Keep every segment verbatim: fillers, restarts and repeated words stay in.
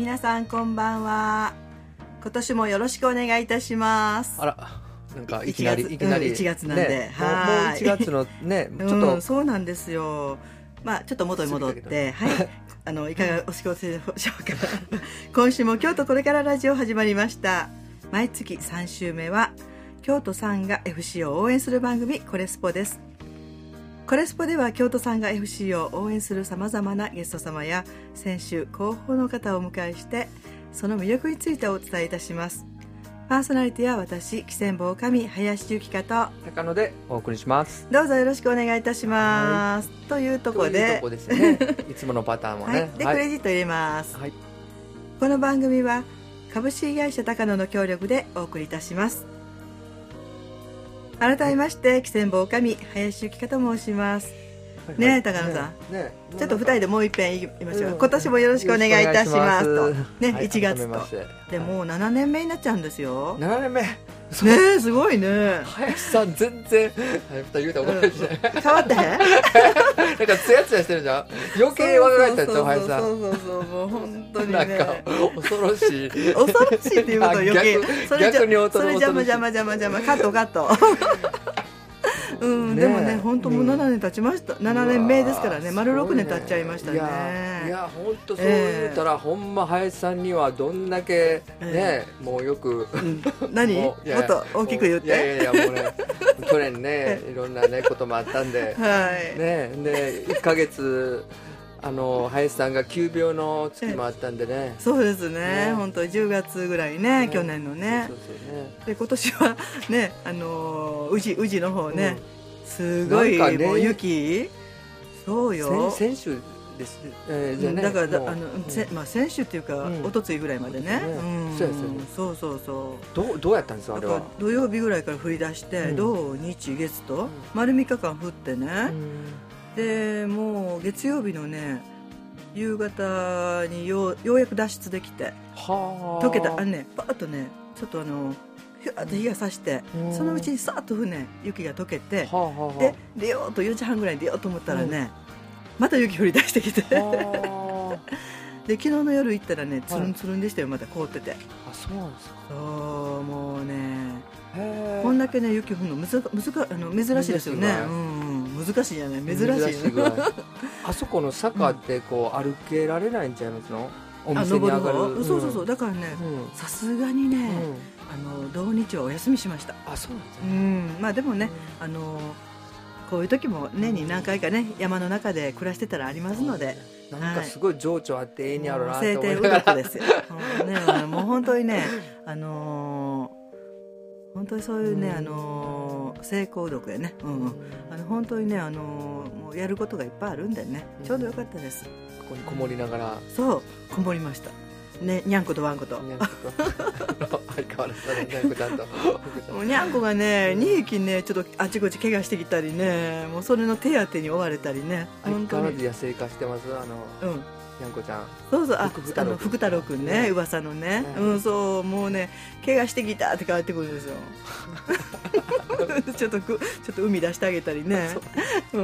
皆さんこんばんは。今年もよろしくお願いいたします。 あら、なんかいきなりいきなり、 うん、いちがつなんで、 ね、 はいもういちがつのね、ちょっと、 うん、そうなんですよ。まあちょっと元に戻って、はい、あのいかがお過ごしでしょうか。今週も京都これからラジオ始まりました。毎月さん週目は京都さんが エフシー を応援する番組コレスポです。コレスポでは京都さんが エフシー を応援するさまざまなゲスト様や選手候補の方をお迎えしてその魅力についてお伝えいたします。パーソナリティは私喜泉坊神林由紀香と高野でお送りします。 どうぞよろしくお願いいたします、はい、というところで、 というとこですね、いつものパターンはね、 はい、で、はい、クレジット入れます、 はい、 この番組は株式会社高野の協力でお送りいたします。改めまして喜泉坊神林由紀香と申します。はいはい、ねえ高野さん、ねね、ちょっとふたりでもう一遍言いましょう、うん、今年もよろしくお願いいたしますとね、はい、いちがつとでもうななねんめになっちゃうんですよ。 ななねんめねえすごいね。 林さん全然言うたら怒られるじゃない、 うん、変わってへんなんかツヤツヤしてるじゃん。余計若返ったんちゃう林さん。 そうそうそうそうもう本当にねなんか恐ろしい恐ろしいっていうこと余計それ逆に恐ろしい。 それ邪魔邪魔邪魔邪魔カットカットうん、ね、でもね本当もうななねん経ちました、うん、ななねんめですからね丸ろくねん経っちゃいましたね。いやいや本当そう言うたら、えー、ほんま林さんにはどんだけね、えー、もうよく、うん、 何もっと大きく言って。 いやいやいやもうね去年ねいろんなねこともあったんで、はいね、でいっかげつあの林さんが急病の月もあったんでね。 そうですね、本当じゅうがつぐらいね、去年のね。そうそうね。で今年はねあの宇治宇治の方ね、うん、すごい、ね、もう雪そうよ先週です、えー、じゃねだからあの、うんせまあ、先週っていうか、うん、一昨日ぐらいまでね、 うんうん、そうですよね。 そうそうそうどうどうやったんですかあれは。 土曜日ぐらいから降り出して、うん、土日月と、うん、丸みっかかん降ってね、うん、でもう月曜日のね夕方によ う, ようやく脱出できては溶けたあのねパーッとねちょっとあのひゅわっと日が差して、うん、そのうちにさっとね雪が溶けて、はあはあ、で出ようとよじはんぐらいに出ようと思ったらね、うん、また雪降り出してきてで昨日の夜行ったらねつるんつるんでしたよ、また凍ってて。 あそうなんですか。 そうもうねこんだけね雪降るのむずむずかあの珍しいですよね。うん、難しいじゃない珍しい、珍しいぐらいあそこの坂ってこう歩けられないんちゃいますの、お店に上がる、 うん、そうそうそうだからねさすがにね、うん、あの土日はお休みしました。 あそうなんですね、 うん、まあでもね、うん、あのこういう時も年に何回かね山の中で暮らしてたらありますので、 なんかすごい情緒あってええにやろうなと思いながら、 晴天うどくですよもう、ね、あのもう本当にねあのー本当にそういうね、あのー、成功読やね、うんうん、あの本当にね、あのー、もうやることがいっぱいあるんでね、ちょうどよかったです。 ここにこもりながら、 そうこもりましたね、にゃんことわんことにゃんこと相変わらずね、にゃんこちゃんともうにゃんこがね、にひきねちょっとあちこち怪我してきたりね、もうそれの手当てに追われたりね、 相変わらず野生化してます。あの、うんにゃんこちゃん。 そうそう、あ、あの福太郎くんね、ね噂のね、ね、うん、そうもうね怪我してきたって帰ってくるんですよちょっとくちょっと海出してあげたりね、うん、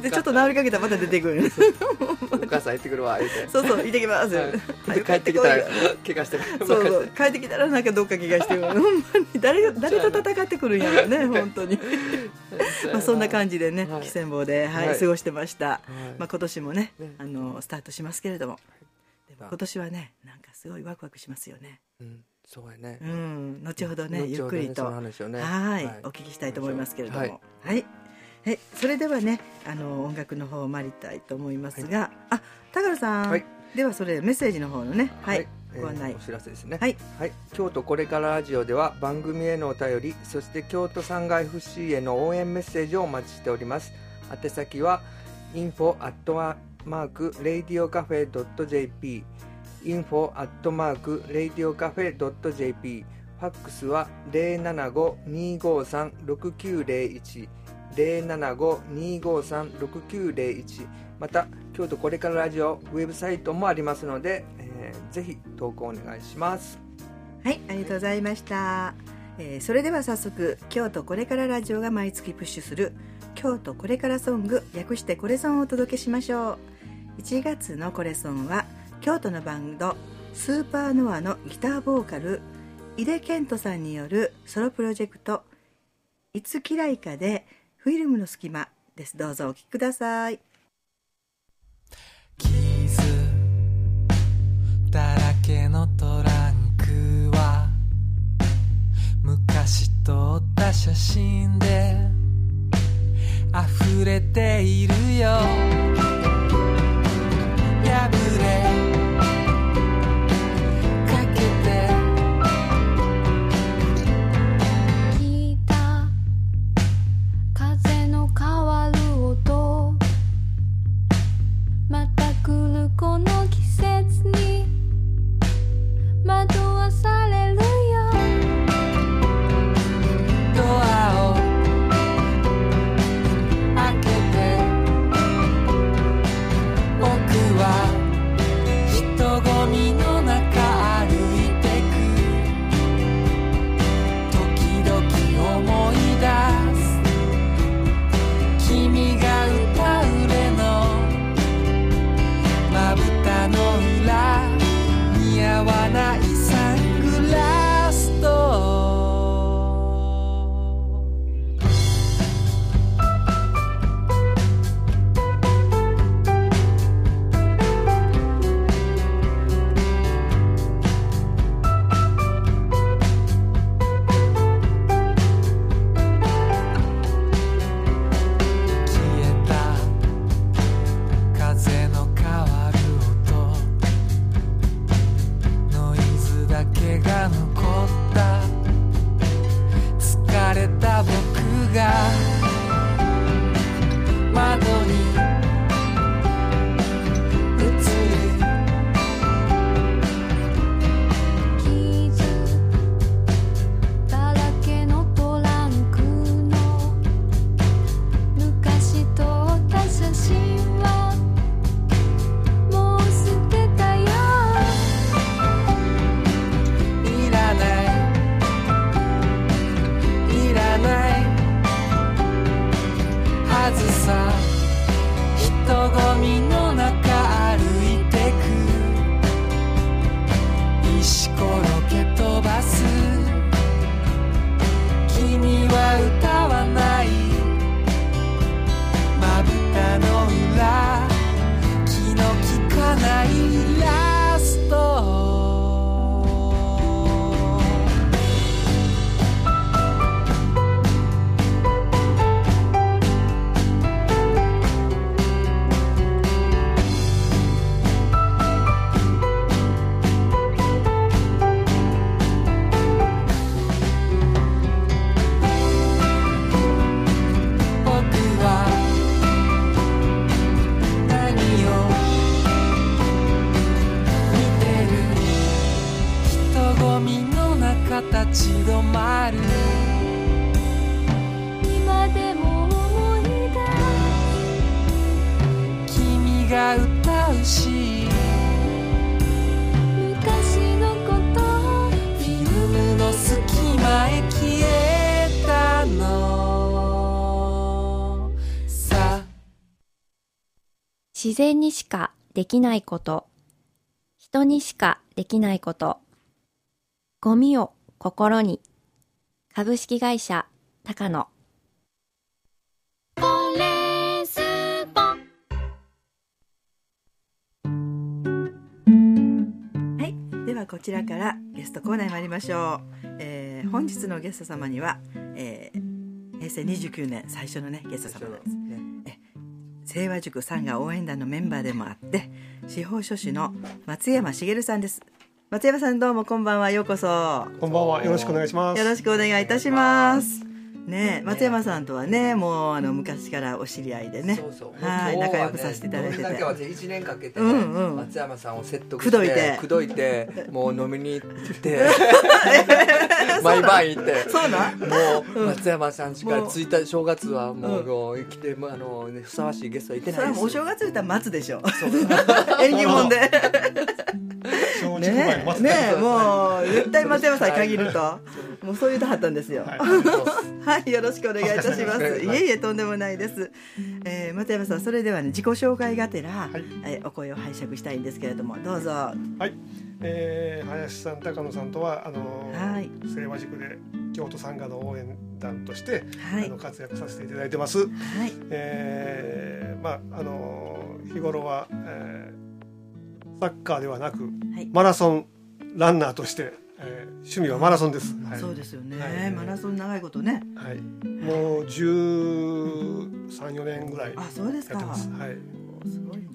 でちょっと治りかけたらまた出てくるお母さん行ってくるわ言って、 そうそう行ってきます、 はい、帰ってきたら怪我してるそうそう帰ってきたらなんかどっか怪我してるほんまに誰誰と戦ってくるんやろね本当にまあそんな感じでね喜泉坊で、はいはい、過ごしてました、はい、まあ、今年もねあのスタートしますけれども、でも今年はねなんかすごいワクワクしますよね。うん、 そうやね、 うん、後ほどねゆっくりと、ねね、はい、はい、お聞きしたいと思いますけれども、はい、はいはい、それではねあの音楽の方を参りたいと思いますが、はい、あ高野さん、はい、ではそれメッセージの方のね、はい、はい、ご案内、 えー、お知らせですね。 はい、 はい、京都これからラジオでは番組へのお便り、そして京都さんが エフシー への応援メッセージをお待ちしております。宛先は インフォ アットマーク レイディオカフェ ドット ジェーピー インフォ アットマーク レイディオカフェ ドット ジェーピー、 ファックスは ゼロななご にーごーさん ろくきゅうゼロいち ゼロななご にーごーさん ろくきゅうゼロいち、また京都これからラジオウェブサイトもありますので、えー、ぜひ投稿お願いします。 はい、ありがとうございました。えー、それでは早速京都これからラジオが毎月プッシュする京都これからソング、略してコレソンをお届けしましょう。いちがつのコレソンは京都のバンドスーパーノアのギターボーカル井出健人さんによるソロプロジェクトいつきらいかでフィルムの隙間です。どうぞお聴きください。 傷だらけのトランクは昔撮った写真で溢れているよ。破れかけて聞いた風の変わる音、また来るこの季節に惑わされるよ。ドアを開けて僕は人混みの中歩いてく。時々思い出す君が歌うれのまぶたの裏、似合わないサングラスと立ち止まる。今でも思い出す君が歌うし、昔のことフィルムの隙間へ消えたのさ。 自然にしかできないこと、人にしかできないこと、ゴミを心に。株式会社高野。 はい、ではこちらからゲストコーナーに参りましょう。えー、本日のゲスト様には、えー、平成にじゅうきゅうねん最初のねゲスト様です。え清和塾山河応援団のメンバーでもあって司法書士の松山茂さんです。松山さん、どうもこんばんは。ようこそ。 こんばんは。よろしくお願いします。 よろしくお願いいたします。ね、松山さんとはね、もうあの昔からお知り合いでね、 そうそう、 はい、仲良くさせていただいてて、 僕だけはいちねんかけて、ね、うんうん、松山さんを説得して口説いて口説いてもう飲みに行って毎晩行ってそうなんもう松山さんしかついた正月はもう、うん、来てあのふさわしいゲストはいてないです。それはもうお正月言ったら松でしょ縁起物でねえ、ねえ、もう絶対松山さんに限るともうそういうとはったんですよ。はい、はい、よろしくお願いいたします。いえいえ、とんでもないです。えー、松山さん、それではね、自己紹介がてら、はい、えー、お声を拝借したいんですけれども、どうぞ。 はい、 えー、林さん高野さんとはあの、 はい、 清和塾で京都サンガの応援団として、 はい、 あの活躍させていただいてます、 はいえーまあ、あの日頃は、えー、サッカーではなく、はい、マラソンランナーとして、えー、趣味はマラソンです、はい、 そうですよね、 はい、 マラソン長いことね、 はい、もうじゅうさん、よねんぐらいやってます。 あ、そうですか、はい、 すごいね。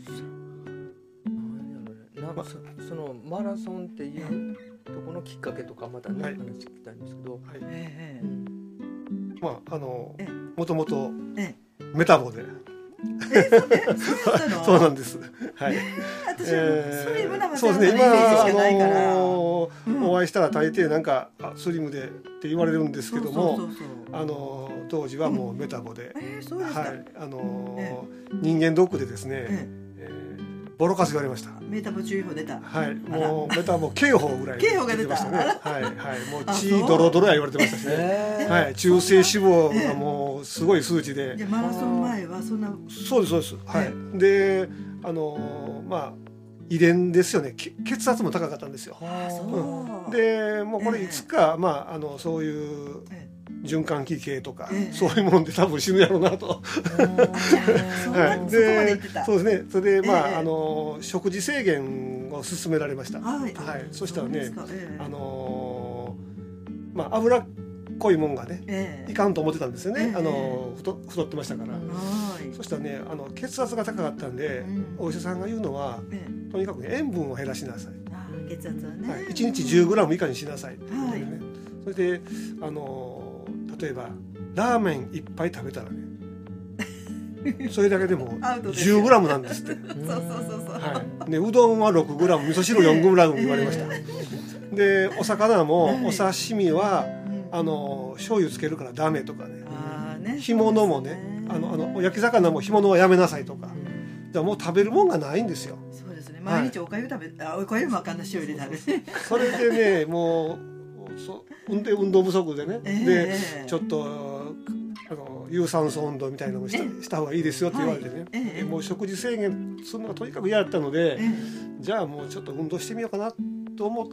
なんか そ, そのマラソンっていうとこのきっかけとかまたね、はい、話聞きたいんですけど、はいえー、まああのもともとメタボでえそうそうなんです。はい。 私はスリムなそうですね。今あのお会いしたら大抵なんかスリムでって言われるんですけども、あの当時はもうメタボで、はいあの人間ドックでですね。ボロカス言われました。 メタボ注意報出た。 はい、もうメタボ警報ぐらい警報が出た。 はいはい、もう血ドロドロや言われてましたしね。はい、中性脂肪がもうすごい数値で。 じゃマラソン前はそんな。 そうですそうです。はい。で、あのまあ遺伝ですよね。血圧も高かったんですよ。うん、で、もうこれいつかまああのそういう循環器系とか、ええ、そういうもんで多分死ぬやろうなと。はい、で、そうですね。それでまあ、ええ、あの食事制限を勧められました。はい。はい、そしたらね、ええ、あのまあ脂っこいもんがね、ええ、いかんと思ってたんですよね。ええ、あの 太, 太ってましたから。はい。そしたらね、あの血圧が高かったんで、うん、お医者さんが言うのは、ええ、とにかく、ね、塩分を減らしなさい。 あ、血圧はね。はい。 いちにちじゅうグラム以下にしなさい。はい。ね、それであの例えばラーメンいっぱい食べたらねそれだけでもじゅうグラムなんですって。そうそうそうそう、はいね、うどんはろくグラム、味噌汁よんグラム言われました。でお魚もお刺身はあの醤油つけるからダメとかね、あね干物もね、あのあの焼き魚も干物はやめなさいとか、だもう食べるもんがないんですよ。そうですね、 毎日おかゆ食べ、はい、あおかゆもあかんな塩入れ食べてそれでねもうそ運動、運動不足でね、えー、でちょっとあの有酸素運動みたいなのをした、した方がいいですよって言われてね、はいえー、でもう食事制限するのがとにかく嫌だったので、えー、じゃあもうちょっと運動してみようかなと思って、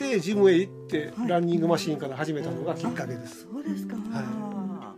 えー、ジムへ行って、はい、ランニングマシーンから始めたのがきっかけです。 そうですか、はいはい、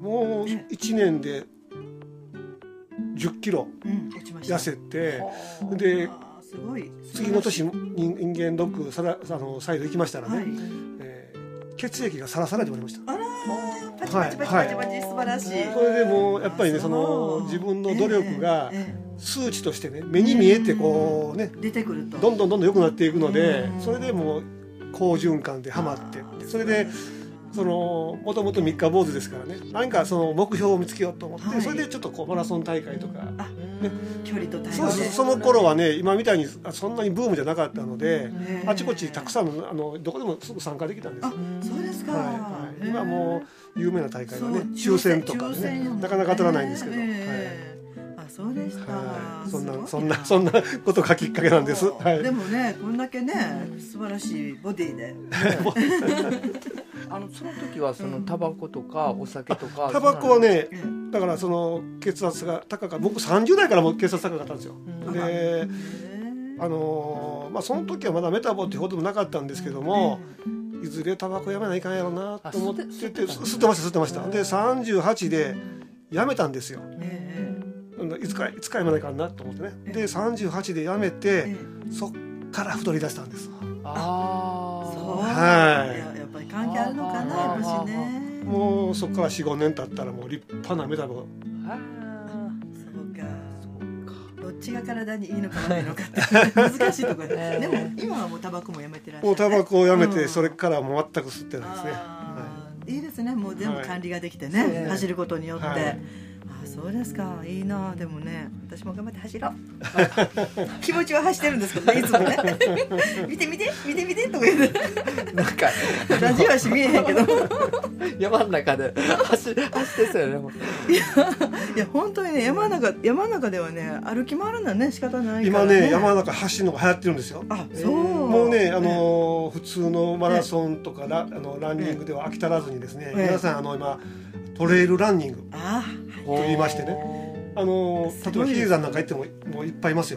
もういちねんでじゅっキロ痩せて、うん、ですごい次の年人間ドックさらあの再度行きましたらね、はいえー、血液がサラサラで言われました。 あらパチパチパチパチパチ、はい、素晴らしい。 それでもうやっぱりねその自分の努力が数値としてね目に見えてこうね、 出てくるとどんどんどんどん良くなっていくので、それでもう好循環でハマってって、それでそのもともと三日坊主ですからね、何かその目標を見つけようと思って、はい、それでちょっとこうマラソン大会とか、ね、 距離と大会、 そうそう、その頃はね今みたいにそんなにブームじゃなかったので、あちこちたくさんの、あのどこでもすぐ参加できたんですよ。 あ、そうですか、 はいはい、今もう有名な大会はね抽選とかねなかなか当たらないんですけど、はい、 あ、そうでした、はい、 そんなそんなそんなことがきっかけなんです。はい、 でもねこんだけね素晴らしいボディであのその時はそのタバコとかお酒とか、 タバコはねだからその血圧が高かった、僕さんじゅう代からも血圧高かったんですよ。であのーまあ、その時はまだメタボってほどもなかったんですけども、いずれタバコやめないかんやろうなと思ってて、吸ってました吸ってました。でさんじゅうはちでやめたんですよ。いつかいつかやめないかんなと思ってね。でさんじゅうはちでやめて、そっから太り出したんです。ああ、そう、はい、やっぱり関係あるのかな、やっぱしね。 もうそっから よん,ご 年経ったらもう立派なメタボ。 ああ、そうか。どっちが体にいいのか悪いのかって難しいところで。でも今はもうタバコもやめてらっしゃる。 もうタバコをやめて、それからもう全く吸ってないですね。はい、いいですね。もう全部管理ができてね、はい、走ることによって。はい、あ、そうですか、いいな。でもね、私も頑張って走ろう気持ちは走ってるんですけどね、いつもね見て見て見て見てとか言ってなんかラジオはし見えへんけど山の中で走走ってそうよね。 いやいや本当にね、山の中山の中ではね歩き回るのはね仕方ないからね。今ね山の中走るのが流行ってるんですよ。 あ、そう。 もうね、あのー、普通のマラソンとか ラ, あのランニングでは飽き足らずにですね、皆さんあの今トレイルランニングと言いましてね、あの例えば比叡山なんか行ってももういっぱいいますよ。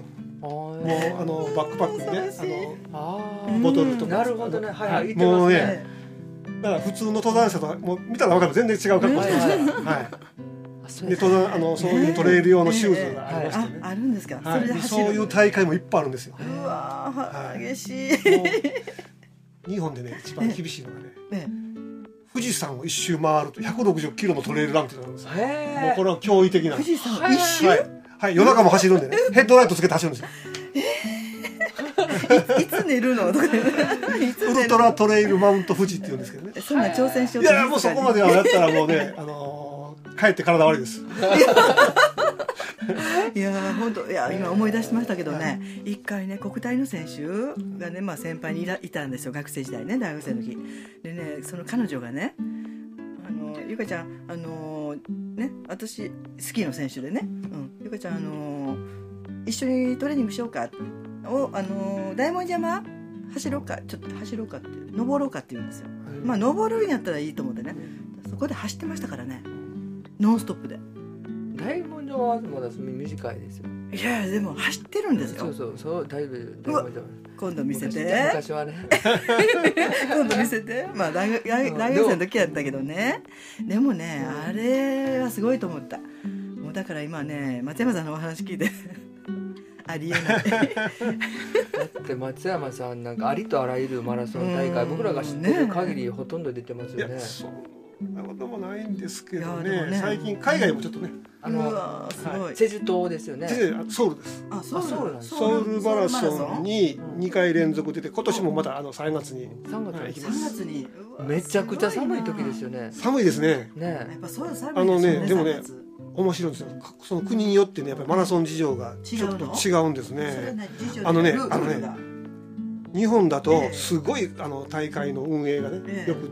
もうあのバックパックにねあのあボトルとかなるほどねはいはい、 もうね、 ね、 だから普通の登山者ともう見たら分かる全然違う格好してます、はい、で登山あのそういうトレイル用のシューズがありましてね、 ああるんですか、 はい、それで走るそういう大会もいっぱいあるんですよ。 うわ、はい、激しい。 日本でね一番厳しいのがね、ね富士山を一周回るとひゃくろくじゅっキロのトレイルランっていうのがあるんですよ。もうこれは驚異的な。 富士山一周、 はいはい、夜中も走るんでねヘッドライトつけて走るんですよ。 いつ寝るのとかいつウルトラトレイルマウント富士って言うんですけどね。 そんな挑戦しようといやもうそこまではやったらもうね、あのー、帰って体悪いです。 いや本当いや今思い出しましたけどね、一回ね国体の選手がね、まあ、先輩にい, らいたんですよ、学生時代ね、大学生の時でね、その彼女がね、あのゆかちゃんあのね私スキーの選手でね、うん、ゆかちゃんあの一緒にトレーニングしようかをあの大文字山走ろうかちょっと走ろうかって登ろうかって言うんですよ、はい、まあ登るんやったらいいと思ってね、そこで走ってましたからね、ノンストップで。 大文字はまだ短いですよ。 いやでも走ってるんですよ。 そうそうそう、だいぶ大文字は今度見せて。 昔はね今度見せて。まあ大学大学生の時やったけどね。でもね、あれはすごいと思った。もうだから今ね松山さんのお話聞いてありえない。 だって松山さんなんかありとあらゆるマラソン大会、僕らが知ってる限りほとんど出てますよね。 そんなこともないんですけど ね, ね最近海外もちょっとね、 あのすごいチェジュ島ですよね。 ソウルです。 あソウルソウルソウルマラソンににかい連続出て、今年もまたあのさんがつにさんがつに行きます。 さんがつにめちゃくちゃ寒い時ですよね。 寒いですね。 ねやっぱそう寒いですよね。 あのねでもね面白いんですよ。その国によってねやっぱりマラソン事情がちょっと違うんですね。あのねあのね日本だとすごいあの大会の運営がねよくって、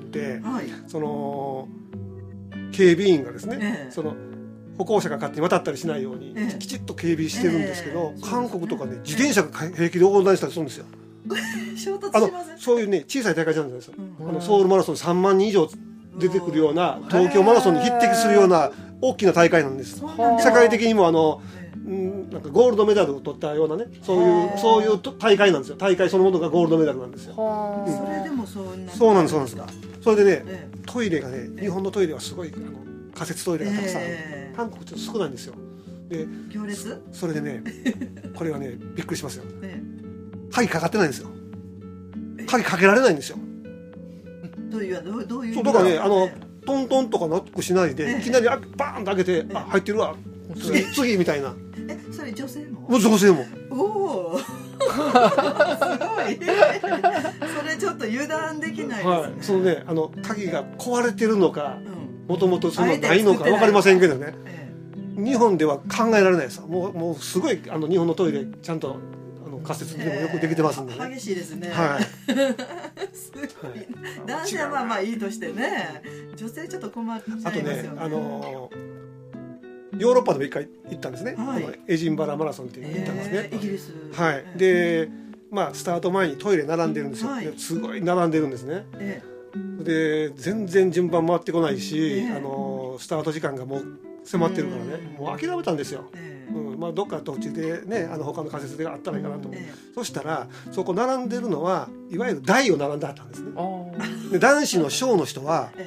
その警備員がですね、その歩行者が勝手に渡ったりしないようにきちっと警備してるんですけど、韓国とかね自転車が平気で横断したりするんですよ。あのそういうね小さい大会じゃないですか。あのソウルマラソンさんまんにん以上出てくるような東京マラソンに匹敵するような大きな大会なんです。世界的にもあのなんかゴールドメダルを取ったようなね、そういうそういう大会なんですよ。大会そのものがゴールドメダルなんですよ。 うん、それでもそんなそうなんですそうなんです。それでね、ええ、トイレがね日本のトイレはすごいあの仮設トイレがたくさんある、えー、韓国ちょっと少ないんですよ。で行列そ, それでねこれはねびっくりしますよ、えー、鍵かかってないんですよ。鍵かけられないんですよ。 どういうどうどういうそうだからねあの、えー、トントンとかノックしないで、えー、いきなりバーンと開けて、えー、あ入ってるわ次次みたいな。 えそれ女性も？ 女性も。 おおすごいそれちょっと油断できないですね、はい、 そのねあの鍵が壊れてるのかもともとそのないのか分かりませんけどね、ええ、日本では考えられないです。もう、もうすごいあの日本のトイレちゃんとあの仮設でもよくできてますんでね、 えー、激しいですね、 はい、 すごい、はい、男性はまあまあいいとしてね女性ちょっと困っちゃいますよね。 あとねあのヨーロッパでも一回行ったんですね、はい、あのエジンバラマラソンっていうの行ったんですね、 えー、イギリス、 はい、で、まあ、スタート前にトイレ並んでるんですよ、はい、すごい並んでるんですね、えー、で全然順番回ってこないし、えー、あのスタート時間がもう迫ってるからね、もう諦めたんですよ、えーうんまあ、どっか途中でねあの他の仮設であったらいいかなと思う、えー、そしたらそこ並んでるのはいわゆる台を並んであったんですね。で男子のショーの人は、え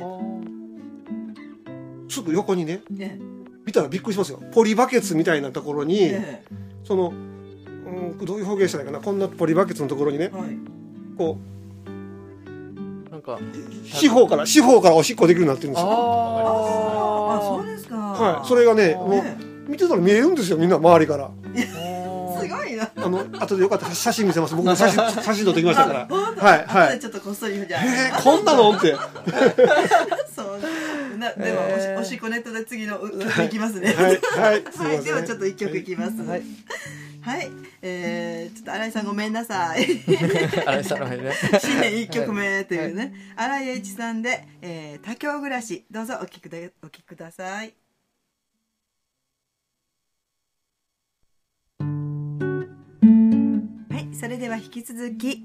ー、すぐ横にね、えー見たらびっくりしますよ。ポリバケツみたいなところに、えー、その、うん、どういう表現したらいいかな、こんなポリバケツのところにね、はい、こうなんか四方から四方からおしっこできるようになってるんですよ。 ああそうですか。 はい、それがねもう見てたら見えるんですよ、みんな周りから。 すごいな。 あの後でよかったら写真見せます。僕も写真写真撮ってきましたから。 はいはい。ちょっとこっそりじゃあ。 えー、こんなのって。 そうなでも、えー、おしっこネットで次のいきますね。 はいはい。 はい、ではちょっと一曲いきます。はい。はい、えー、ちょっと新井さんごめんなさい。 新井さんのね。 新年一曲目というね、新井英一さんで、えー、他郷暮らし、どうぞお聞きくだお聞きください。はい、それでは引き続き、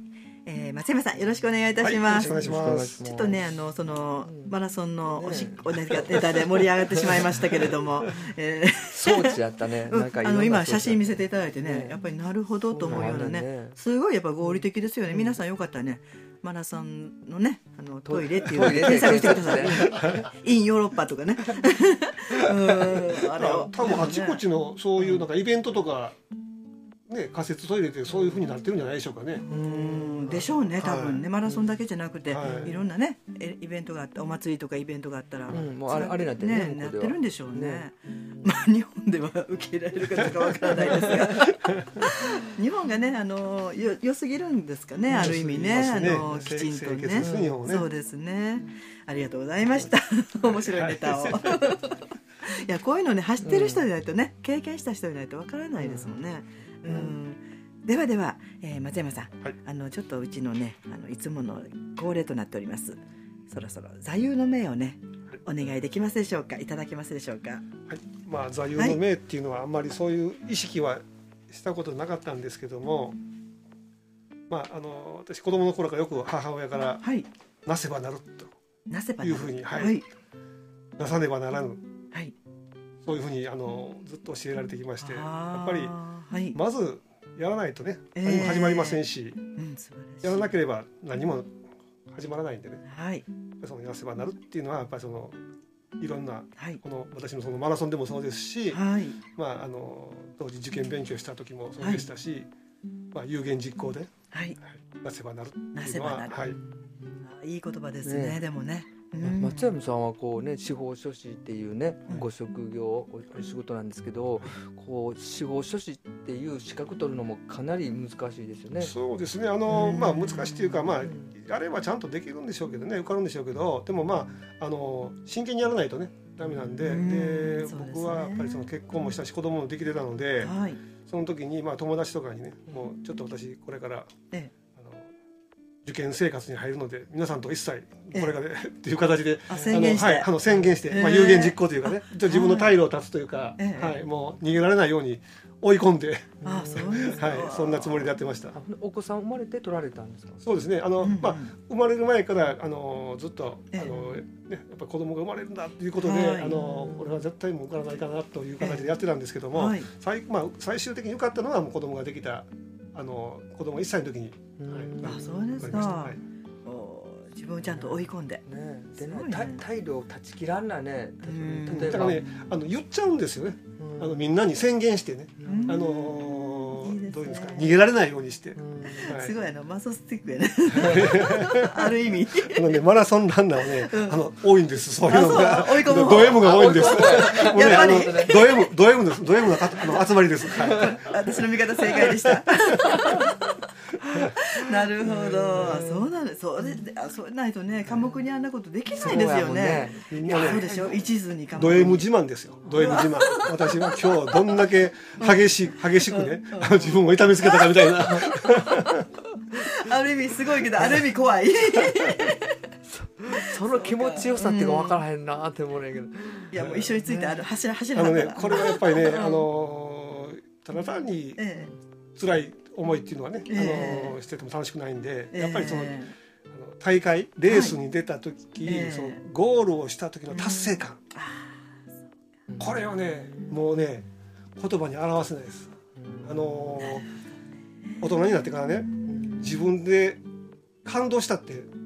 えー、松山さんよろしくお願いいたします。 はい、よろしくお願いします。 ちょっとねあのその、うん、マラソンのおしっこネタで盛り上がってしまいましたけれども、えー、 装置やったね。なんかあの今写真見せていただいてね、ねやっぱりなるほどと思うようなね、ねすごいやっぱ合理的ですよね。皆さんよかったらねマラソンのねあのトイレっていうので検索してください。インヨーロッパとかね。 うんあれ多分あちこちのそういうなんかイベントとか。ね、仮設トイレってそういう風になってるんじゃないでしょうかね。 うんでしょうね多分ね、はい、マラソンだけじゃなくて、はい、いろんなねイベントがあったお祭りとかイベントがあったら、うん、もうあれあれなってねねなってるんでしょうね。ねまあ日本では受け入れられるかどうかわからないですが日本がねあのよ良すぎるんですかねある意味ね、ねあのきちんとね、ねそうですね。ありがとうございました面白いネタを。はいいやこういうのね走ってる人でないとね、うん、経験した人でないとわからないですもんね。うんうん、ではでは、えー、松山さん、はい、あのちょっとうちのねあのいつもの恒例となっておりますそろそろ座右の銘をね、はい、お願いできますでしょうか。いただけますでしょうか。はい、 まあ座右の銘っていうのはあんまりそういう意識はしたことなかったんですけども、まああの私子供の頃からよく母親から、はい、なせばなるというふうに、はいはい、なさねばならぬ、はい、そういうふうにあのずっと教えられてきまして、やっぱり、はい、まずやらないとね何も始まりませんし、えーうん、素晴らしい。やらなければ何も始まらないんでね、はい、そのやらせばなるっていうのはやっぱりそのいろんな、はい、この私のそのマラソンでもそうですし、はいまあ、あの当時受験勉強した時もそうでしたし、はいまあ、有言実行で、はいはい、なせばなるっていうのは、はい、 あいい言葉ですね、ねでもねうん、松山さんはこう、ね、司法書士っていうね、うん、ご職業お仕事なんですけど、こう司法書士っていう資格取るのもかなり難しいですよね。 そうですねあの、まあ、難しいというか、まあ、やればちゃんとできるんでしょうけどね受かるんでしょうけど、でもまああの真剣にやらないとねダメなんで、うん、で、ね、僕はやっぱりその結婚もしたし子供もできてたので、はい、その時にまあ友達とかにねもうちょっと私これから、ええ受験生活に入るので皆さんと一切これがねっていう形で宣言して、 はい、あの宣言して、まあ、有言実行というかね自分の退路を断つというか、はいはい、もう逃げられないように追い込んであそうですか、 はい、そんなつもりでやってました。 お子さん生まれて取られたんですか。 そうですねあの、うんうんまあ、生まれる前からあのずっとあの、ね、やっぱ子供が生まれるんだということで、はい、あの俺は絶対もう受からないかなという形でやってたんですけども、はい 最, まあ、最終的に受かったのはもう子供ができたあの子供いっさいの時に、 はい、あそうですか、はい自分をちゃんと追い込んで、 ね、でね態度を断ち切らんなね。 例えばだからねあの言っちゃうんですよね。あのみんなに宣言してね、あのー、いいですね、どういうんですか逃げられないようにして、 はい、すごいあのマソスティックやねある意味あの、ね、マラソンランナーはね、うん、あの多いんですそういうのが追い込むド M が多いんですもう、ね、やっぱりド M ド M ですド M の集まりです、はい、 私の見方正解でしたなるほど、そうなんです。そうで、あ、そうないとね、科目にあんなことできないですよね。そうね、そうでしょ。一途に科目に。 ド M 自慢ですよ。ド M 自慢。私は今日どんだけ激し激しくね、あの自分を痛めつけたかみたいな。 ある意味すごいけど、ある意味怖い。 その気持ちよさっていうか分からへんなって思うんやけど。 いやもう一緒についてある走ら走ら。 あのね、これはやっぱりね、あのただ単に辛い。思いっていうのはね、えー、あのしてても楽しくないんで、えー、やっぱりその、あの大会レースに出た時、はい、そのゴールをした時の達成感、うん、これをねもうね言葉に表せないです、うん、あの大人になってからね自分で感動したって